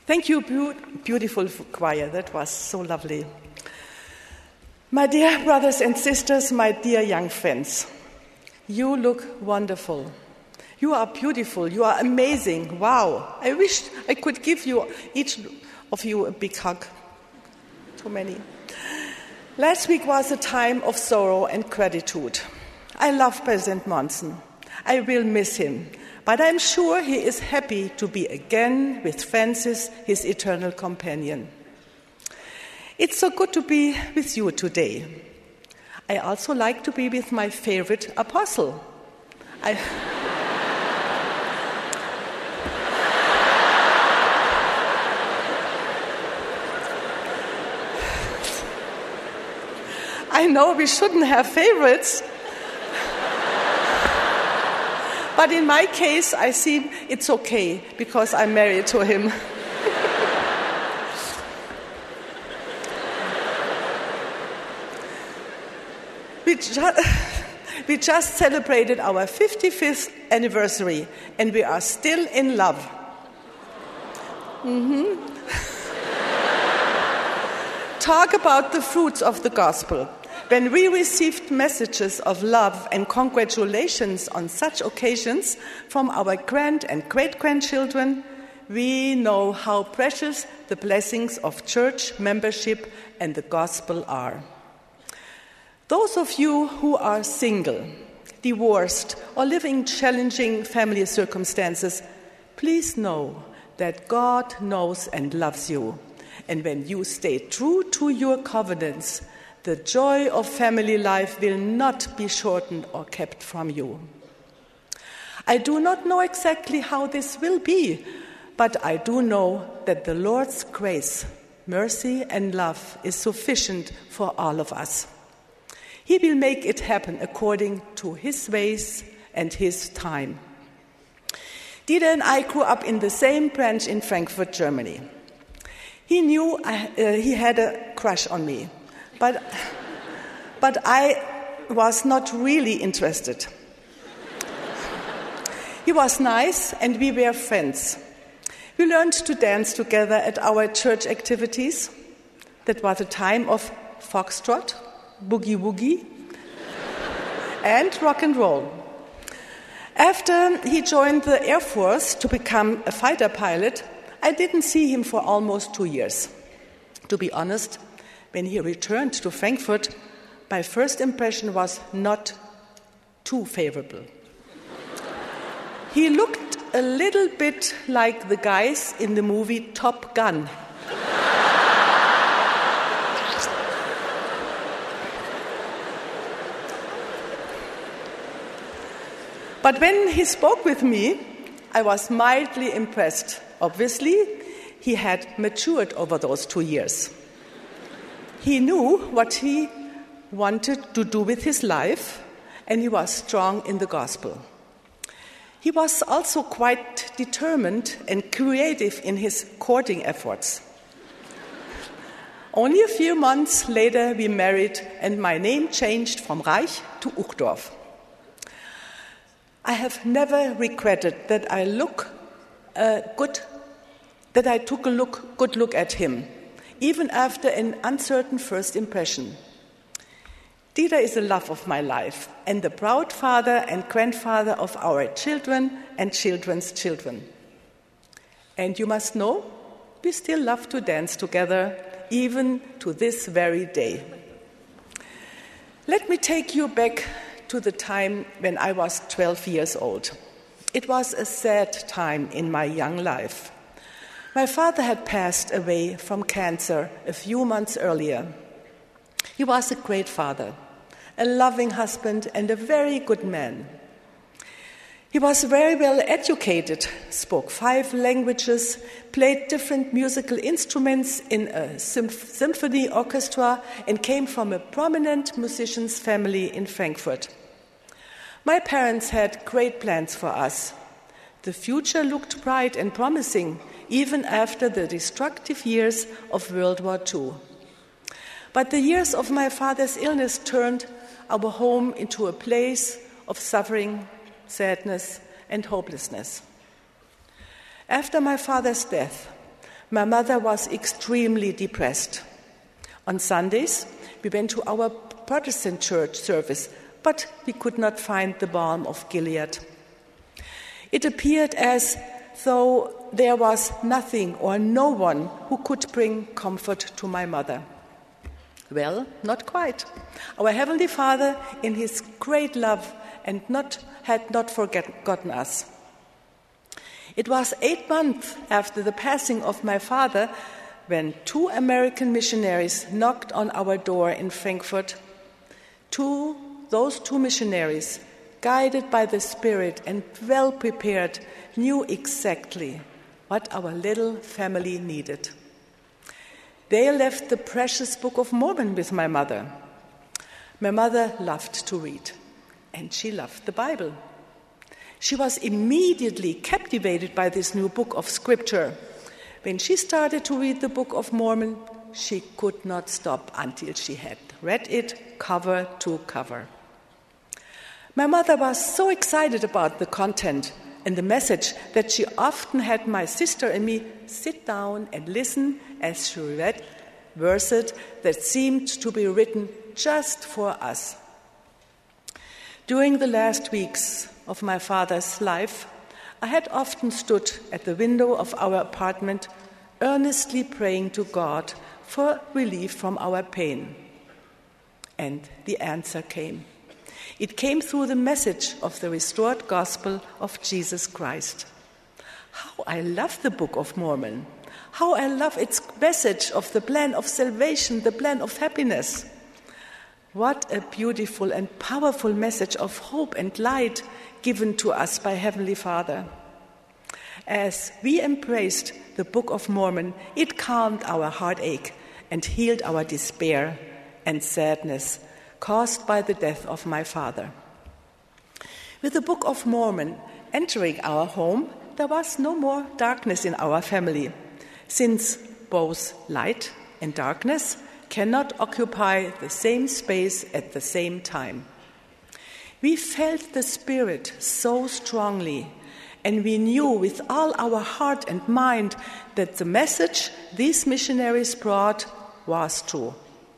Thank you, beautiful choir. That was so lovely. My dear brothers and sisters, my dear young friends, you look wonderful. You are beautiful. You are amazing. Wow. I wish I could give you, each of you, a big hug. Too many. Last week was a time of sorrow and gratitude. I love President Monson. I will miss him. But I'm sure he is happy to be again with Francis, his eternal companion. It's so good to be with you today. I also like to be with my favorite apostle. I know we shouldn't have favorites. But in my case, I see it's okay because I'm married to him. We just celebrated our 55th anniversary and we are still in love. Talk about the fruits of the gospel. When we received messages of love and congratulations on such occasions from our grand and great-grandchildren, we know how precious the blessings of church membership and the gospel are. Those of you who are single, divorced, or living in challenging family circumstances, please know that God knows and loves you. And when you stay true to your covenants, the joy of family life will not be shortened or kept from you. I do not know exactly how this will be, but I do know that the Lord's grace, mercy, and love is sufficient for all of us. He will make it happen according to his ways and his time. Dieter and I grew up in the same branch in Frankfurt, Germany. He knew he had a crush on me. But I was not really interested. He was nice and we were friends. We learned to dance together at our church activities. That was a time of foxtrot, boogie-woogie, and rock and roll. After he joined the Air Force to become a fighter pilot, I didn't see him for almost 2 years. To be honest, when he returned to Frankfurt, my first impression was not too favorable. He looked a little bit like the guys in the movie Top Gun. But when he spoke with me, I was mildly impressed. Obviously, he had matured over those 2 years. He knew what he wanted to do with his life, and he was strong in the gospel. He was also quite determined and creative in his courting efforts. Only a few months later, we married, and my name changed from Reich to Uchtdorf. I have never regretted that I took a good look at him, even after an uncertain first impression. Dieter is the love of my life and the proud father and grandfather of our children and children's children. And you must know, we still love to dance together, even to this very day. Let me take you back to the time when I was 12 years old. It was a sad time in my young life. My father had passed away from cancer a few months earlier. He was a great father, a loving husband, and a very good man. He was very well educated, spoke 5 languages, played different musical instruments in a symphony orchestra, and came from a prominent musician's family in Frankfurt. My parents had great plans for us. The future looked bright and promising, even after the destructive years of World War II. But the years of my father's illness turned our home into a place of suffering, sadness, and hopelessness. After my father's death, My mother was extremely depressed. On Sundays, we went to our Protestant church service, but we could not find the balm of Gilead. It appeared as though there was nothing or no one who could bring comfort to my mother. Well, not quite. Our Heavenly Father, in His great love, had not forgotten us. It was 8 months after the passing of my father when 2 American missionaries knocked on our door in Frankfurt. Those two missionaries, guided by the Spirit and well prepared, knew exactly what our little family needed. They left the precious Book of Mormon with my mother. My mother loved to read, and she loved the Bible. She was immediately captivated by this new book of Scripture. When she started to read the Book of Mormon, she could not stop until she had read it cover to cover. My mother was so excited about the content and the message that she often had my sister and me sit down and listen as she read verses that seemed to be written just for us. During the last weeks of my father's life, I had often stood at the window of our apartment, earnestly praying to God for relief from our pain. And the answer came. It came through the message of the restored gospel of Jesus Christ. How I love the Book of Mormon. How I love its message of the plan of salvation, the plan of happiness. What a beautiful and powerful message of hope and light given to us by Heavenly Father. As we embraced the Book of Mormon, it calmed our heartache and healed our despair and sadness caused by the death of my father. With the Book of Mormon entering our home, there was no more darkness in our family, since both light and darkness cannot occupy the same space at the same time. We felt the Spirit so strongly, and we knew with all our heart and mind that the message these missionaries brought was true.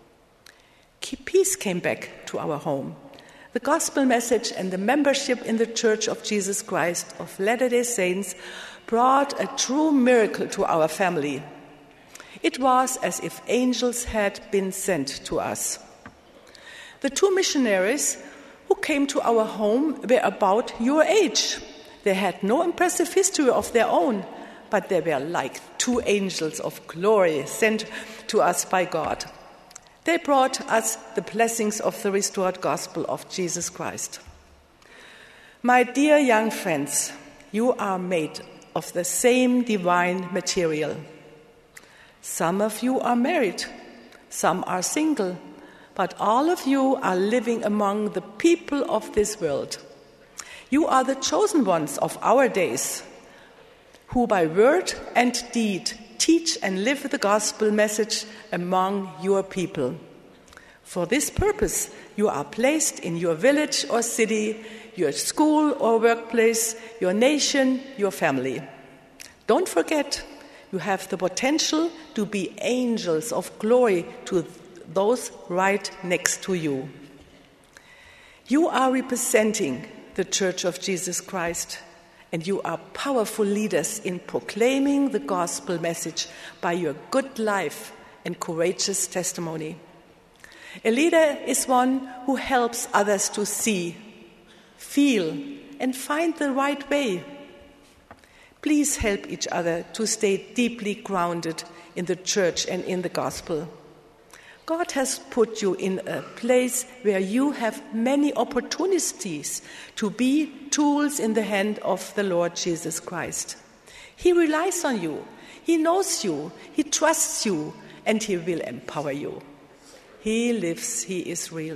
Peace came back to our home. The gospel message and the membership in the Church of Jesus Christ of Latter-day Saints brought a true miracle to our family. It was as if angels had been sent to us. The 2 missionaries who came to our home were about your age. They had no impressive history of their own, but they were like 2 angels of glory sent to us by God. They brought us the blessings of the restored gospel of Jesus Christ. My dear young friends, you are made of the same divine material. Some of you are married, some are single, but all of you are living among the people of this world. You are the chosen ones of our days, who by word and deed teach and live the gospel message among your people. For this purpose, you are placed in your village or city, your school or workplace, your nation, your family. Don't forget, you have the potential to be angels of glory to those right next to you. You are representing the Church of Jesus Christ, and you are powerful leaders in proclaiming the gospel message by your good life and courageous testimony. A leader is one who helps others to see, feel, and find the right way. Please help each other to stay deeply grounded in the church and in the gospel. God has put you in a place where you have many opportunities to be tools in the hand of the Lord Jesus Christ. He relies on you, He knows you, He trusts you, and He will empower you. He lives, He is real.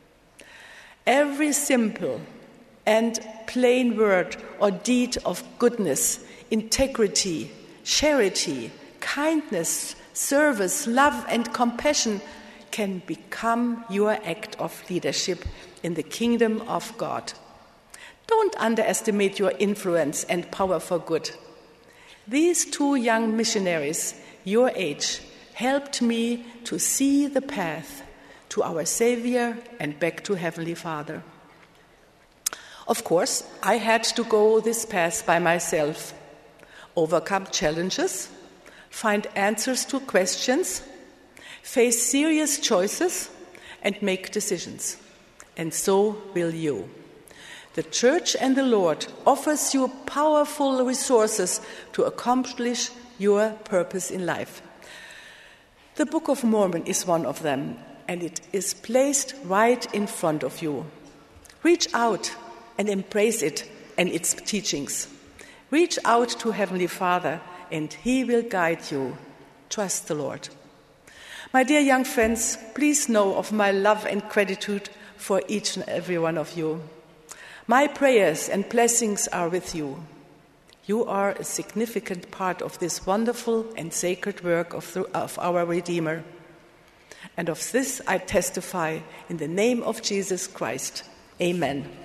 Every simple and plain word or deed of goodness, integrity, charity, kindness, service, love, and compassion can become your act of leadership in the kingdom of God. Don't underestimate your influence and power for good. These 2 young missionaries, your age, helped me to see the path to our Savior and back to Heavenly Father. Of course, I had to go this path by myself, overcome challenges, find answers to questions, face serious choices, and make decisions. And so will you. The Church and the Lord offers you powerful resources to accomplish your purpose in life. The Book of Mormon is one of them, and it is placed right in front of you. Reach out and embrace it and its teachings. Reach out to Heavenly Father, and He will guide you. Trust the Lord. My dear young friends, please know of my love and gratitude for each and every one of you. My prayers and blessings are with you. You are a significant part of this wonderful and sacred work of our Redeemer. And of this I testify in the name of Jesus Christ. Amen.